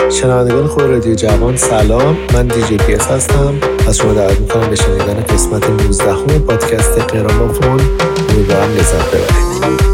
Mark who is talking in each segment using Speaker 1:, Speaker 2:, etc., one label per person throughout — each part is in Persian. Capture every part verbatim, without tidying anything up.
Speaker 1: شنوندگان خوب رادیو جوان سلام، من دیجی پی اس هستم. از شما دعوت میکنم به شنیدن قسمت نوزدهم پادکست قرامافون. امیدوارم لذت ببرید.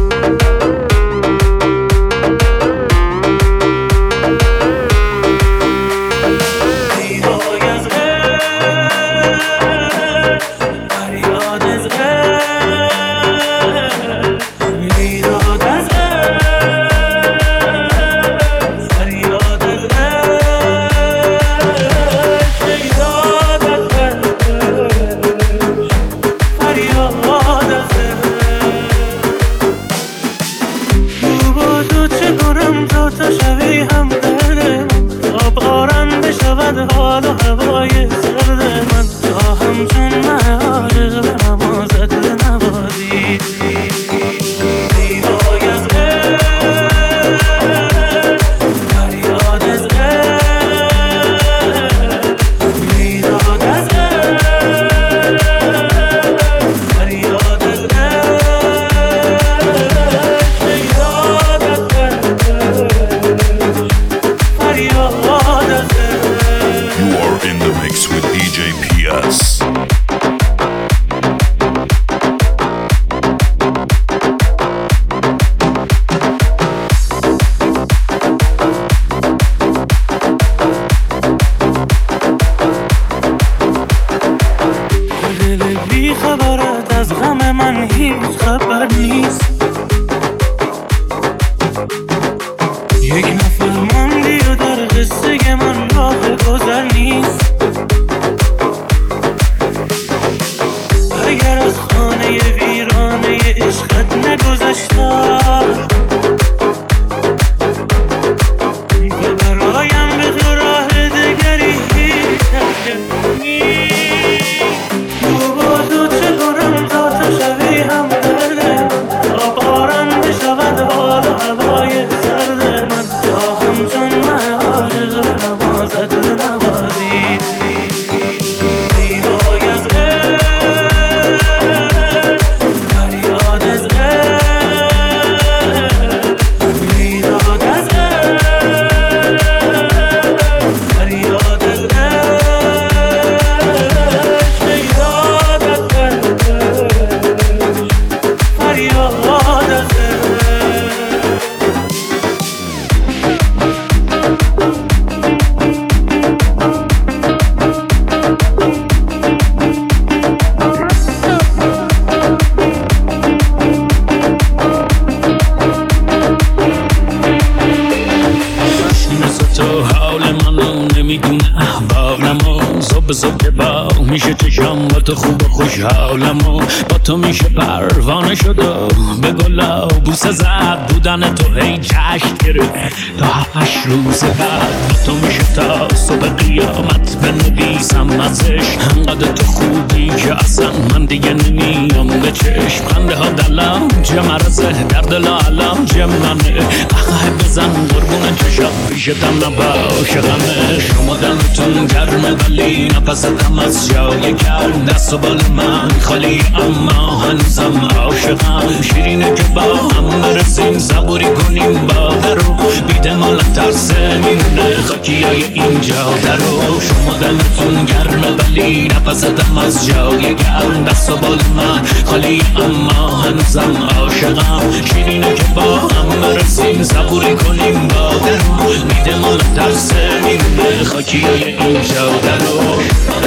Speaker 2: تو میشه پروانه شد و به گلا بوسه زد بودن تو هی جشن گرفت تا هشت روز بعد تو میشه تا صبح قیامت بنویسم ازش انقدر تو خوبی که اصلا من دیگه نمیام به چشم خنده ها دلانج مرزه در دل علانج منه قهقه بزن قربون چشم پیشتم نباشه غمه شما دلتون گرمه ولی نفستم از جای گرم دست و بال من خالی اما هنوزم عاشقم شیرینه که با هم برسیم صبوری کنیم با درو بیده مال ترسه میمونه خاکی های اینجا درو شما دلتون گرمه ولی نفستم از جای گرم دست و بال من خالی اما هنوزم عاشقم شیرینه که با هم برسیم صبوری کنیم با درو بیده مال ترسه میمونه خاکی های اینجا درو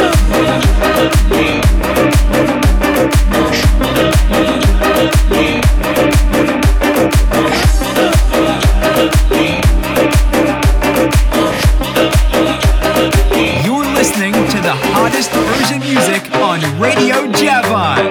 Speaker 3: You're listening to the hottest Persian music on Radio Javan.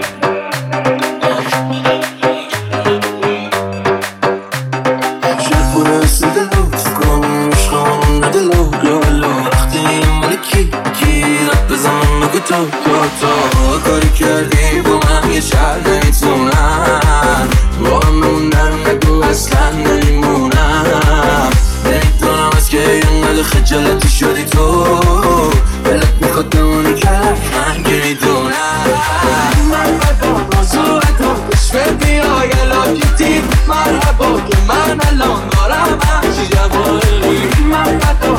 Speaker 4: کاری کردی با من یه شهر نمیتونم با هم موندن نگو اصلا نمیمونم نمیدونم از که اینقدر خجالتی شدی تو دلت میخواد بمونی که من که میدونم مرحبا بازو تو کشف بیای الاکیتی مرحبا که من الان دارم همچی جواری مرحبا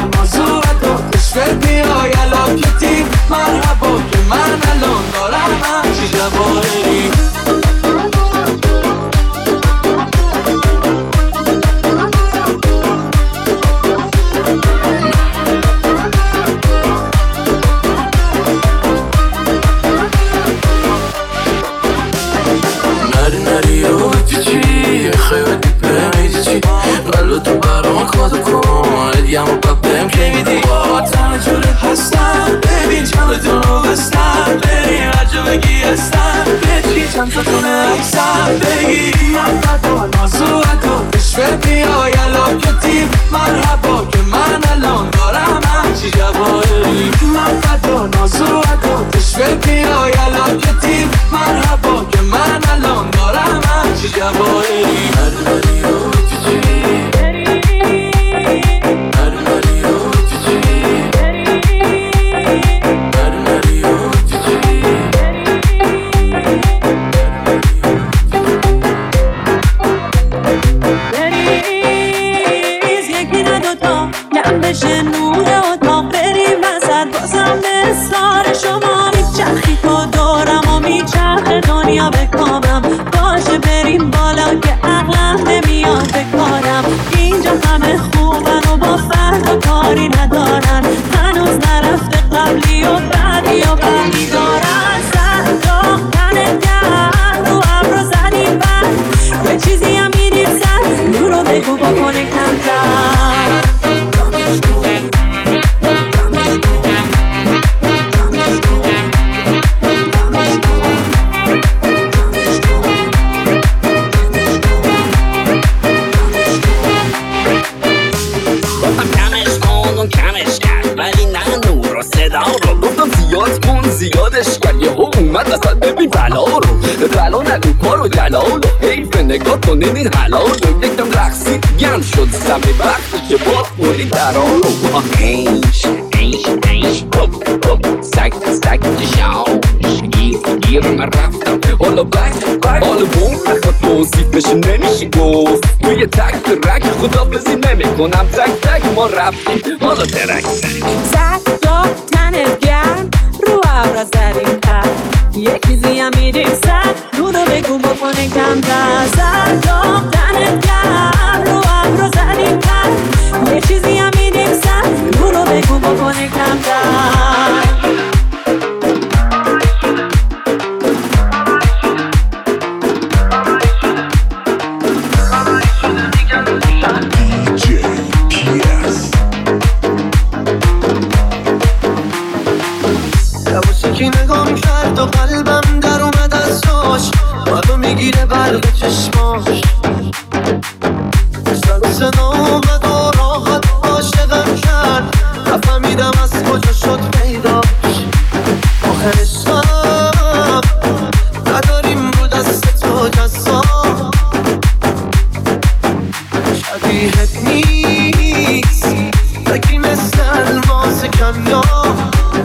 Speaker 4: بگم و باید بهم کی میدی با تنه جوره هستم ببین چندتون رو بستم بری هرجا بگی هستم بچی چند تا تونه عکسم بگی من فدا نازو تو عشق بیای الان که تیم مرحبا که من الان دارم همچی جوایی من فدا نازو تو عشق بیای الان که تیم مرحبا که من الان دارم همچی جوایی
Speaker 5: بشه نور اتاق بریم وسط بازم به اصرار شما میچرخی تو دورم و میچرخه دنیا بکامم باشه بریم بالا که عقلم نمیاد بکارم اینجا همه خوبن و با فرد و کاری ندارن هنوز نرفته قبلی و بعدی و بعدی دارن سر تنت گرد رو ابرو زدیم بر یه چیزی هم میدیم سر نورو بگو بکنه کمتر
Speaker 6: زیادش کرد یه ها اومد اصلا ببین بلا رو بلا نگو کارو دلالو حیف نگاه کنین این حلالو یکم رقصید گم شد سمه وقتی که با خوری درالو ایش ایش ایش هپ هپ سک سک جشاش گیر گیر من رفتم حالا بک بک حالا بوم نخواد موزیف بشه نمیشه گفت توی تک ترک خدا بزی نمی کنم تک تک ما رفتیم حالا ترک تک
Speaker 5: زد داد تنت گرم رو ابرا زدیم پر یه چیزی هم میدیم سر نورو بگو بکنه کمتر زد داد تنت گرم رو ابرا زدیم پر یه چیزی هم میدیم سر نورو بگو بکنه کمتر
Speaker 7: نگاه کرد و قلبم در اومد از جاش منو میگیره برق چشماش سر صدا اومد و راحت عاشقم کرد نفهمیدم از کجا شد پیداش آخرش هم نداریم رو دست تو جذاب شبیهت نیست بگی مثل الماس کمیاب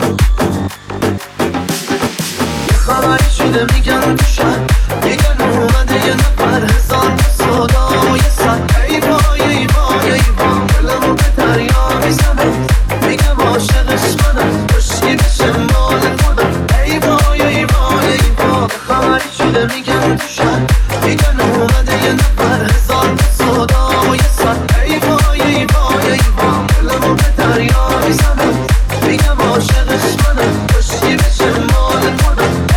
Speaker 7: خبری شده میگن دوشن میگن اومده یه نفر هزار صدا و یه صد ای وای ای وای ای وای دلمو به دریا میزنه میگم عاشقش منم خوشی بشه مال خودم ای وای ای وای ای وای خبری شده میگن دوشن میگن اومده یه نفر هزار صدا و یه صد ای وای ای وای ای وای دلمو به دریا میزنه میگم عاشقش منم خوشی بشه مال خودم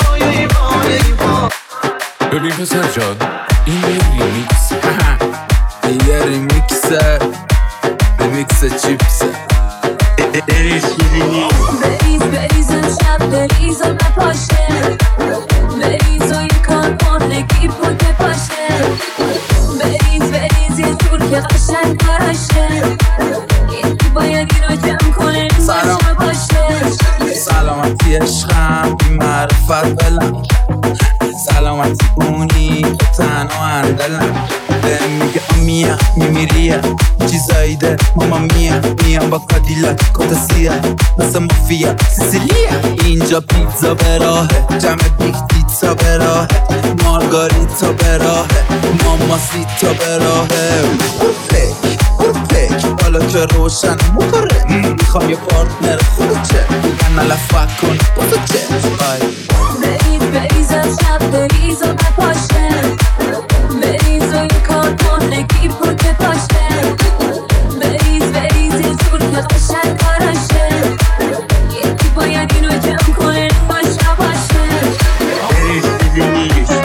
Speaker 8: ببین پسر جان این یه ریمیکس این یه ریمیکسه ریمیکس چیپسه
Speaker 5: بریز بریز امشب بریز و نپاشه بریز و یه کار کنه گیب و بپاشه بریز بریز یه جور که قشنگ کاراشه یکی باید این رو جمع کنه نشه باشه
Speaker 8: سلامتی عشقم بی معرفت بلم سلامتی اونی که تنها اندلم بهم میگه آمیا میمیریه چیزایی ده ماما میا میام با کادیلاک کتاسیه مثل مافیا سیسیلیه اینجا پیتزا به راهه جمع بیگ پیتزا به راهه مارگاریتا به راهه ماماسیتا به راهه پرفک پرفک حالا که روشن موتوره میخوام یه پارتنر خودچه میگن نلفت کن بازو چه
Speaker 5: بریز بریز از شب بریز و نپاشه بریز و یه کار کنه گیب و که پاشه بریز بریز یه جور که قشنگ کاراشه یکی باید اینو جمع کنه باشه باشه
Speaker 9: بریز چیزی نیست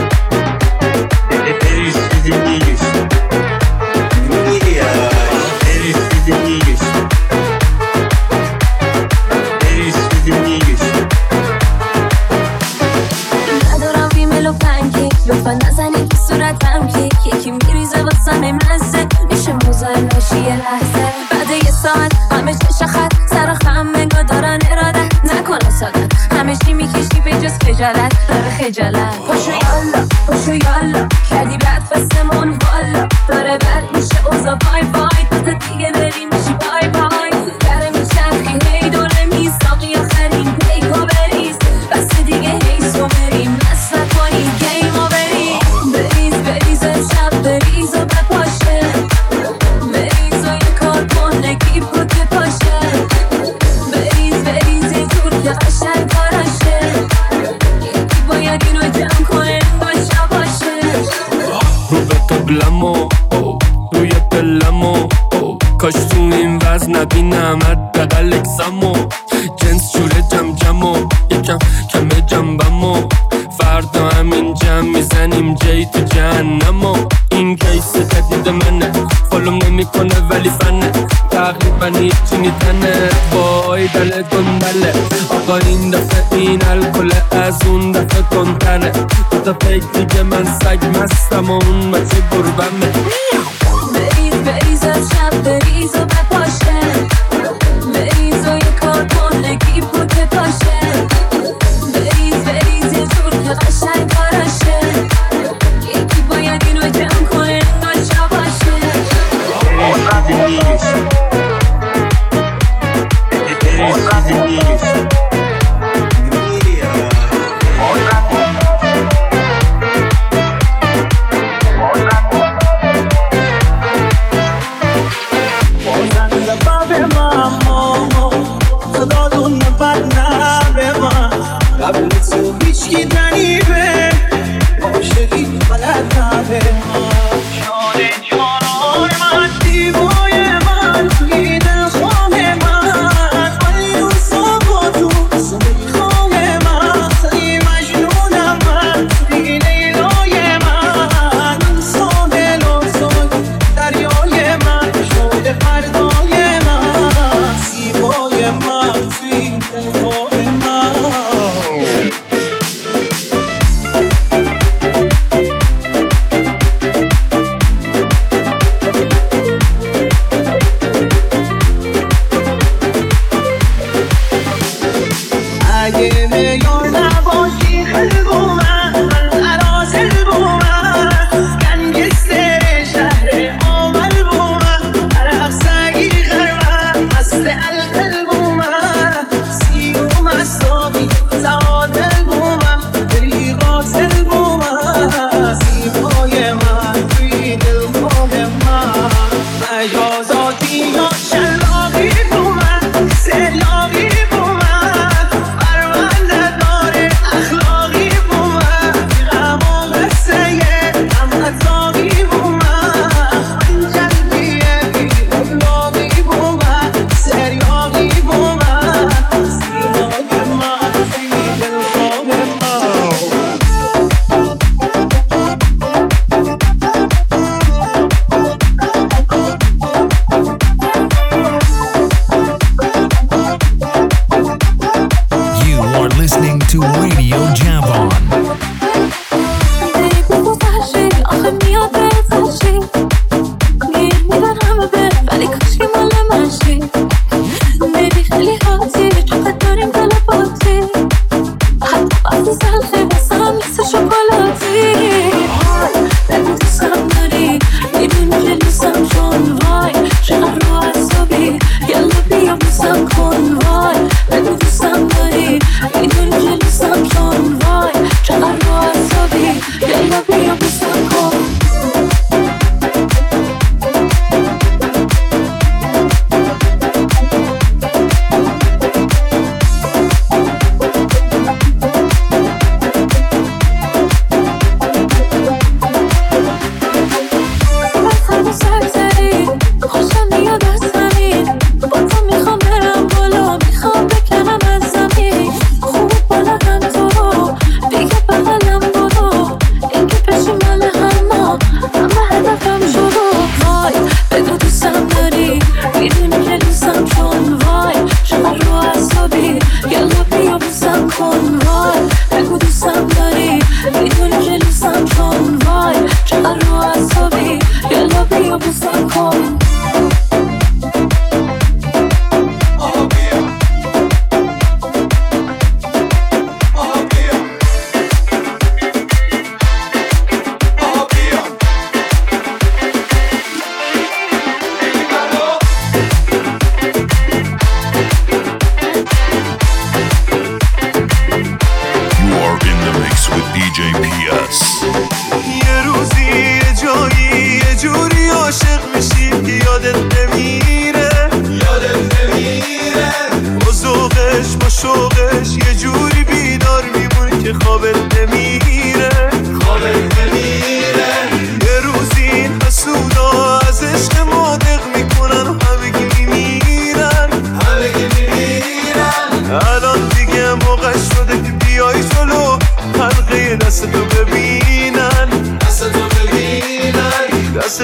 Speaker 9: بریز چیزی نیست
Speaker 5: قصه مزه میشه مزاحم باشی یه لحظه. بعد یه ساعت همه چه خط سر خم منگاه دارن ارادت نکنه سادت، همه چی میکشی به جز خجالت. داره خجالت پاشو یالا پاشو یالا کردی بعد فستمون والا، داره بر میشه اوزا بای بای تا دیگه بریم میشی بای بای. داره میچرخی هی دوره میساقی آخرین پیکو بریز، بس دیگه هی سو بریم بس نکنی گیمو بریم. بریز بریز امشب بریز و بپاشه، بریز و یه کار کن نگی پوت پاشه. بریز بریز یه جور که قشنگ کاراشه، یکی باید اینو جمع کنه باشه باشه.
Speaker 6: رو به قبلمو روی پلمو، کاش تو این وزن نبینم حداقل اکسمو. جنس جوره جم جمو یکم کمه جنبمو، فردا همین جمع میزنیم جای تو جهنمو. این کیس جدید منه فالوم نمی کنه ولی فنه، تقریبا هیچی نیتنه وای دل گندله. آقا این دفعه این الکل از اون دفعه کنتره، دو تا پیک دیگه من سگ مستم و اون مچه گربمه.
Speaker 5: بریز بریز امشب بریز و بپاشه، بریز و یه کار کن نگی پوت پاشه. بریز بریز یه جور که قشنگ کاراشه، یکی باید اینو جمع کنه ناشا باشه.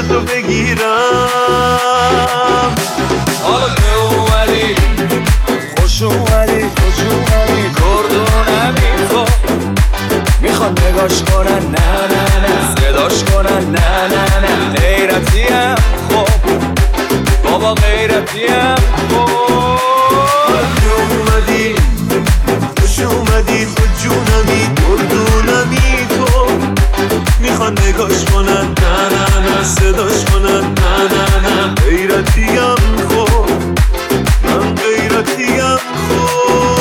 Speaker 7: تو بگیرم.
Speaker 8: حالا که اومدی خوش اومدی خوش اومدی کردونمی تو میخواد نگاش کنن نه نه نه صداش کنن نه نه نه غیرتیم خب بابا غیرتیم خب
Speaker 7: که اومدی خوش اومدی خود جونمی کردونمی تو میخوان نگاش کنن نه نه نه صداش کنن نه نه نه غیرتیم خب من غیرتیم خب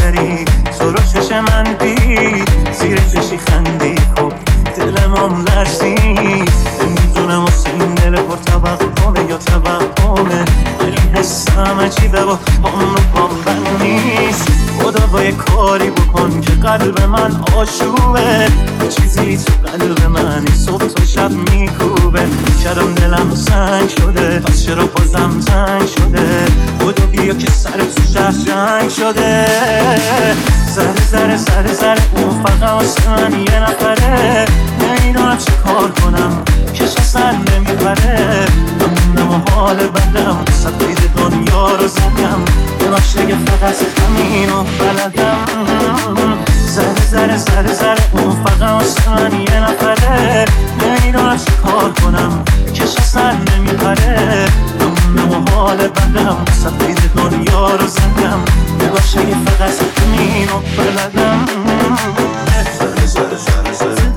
Speaker 7: بری تو رو چش من دید زیر چشی خندی خب دلم لرزی نمیدونم واسه این دل پر توقعه یا توهمه ولی حسم عجیبه و پام رو پام بند نیست خدا با یه کاری بکن که قلب من آشوبه چیزی تو قلب من صبح تا شب میکوبه کردم دلم سنگ شده پس چرا بازم تنگ شده خدا بیا که سر تو شهر جنگ شده زره زره زره زره اون فقط واسه من یه نفره نمیدونم چه کار کنم کش سر نمیبره نمونم و حال بدم صد قید دنیا رو زدم یه باشه که فقط همین و بلدم زره زره زره زره اون فقط واسه من یه نفره نمیدونم چه کار کنم کش سر نمیبره نمونم و حال بدم صد قید دنیا رو زدم یه باشه که فقط همین و بلدم زره زره زره زره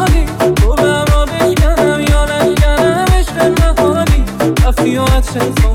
Speaker 10: Feel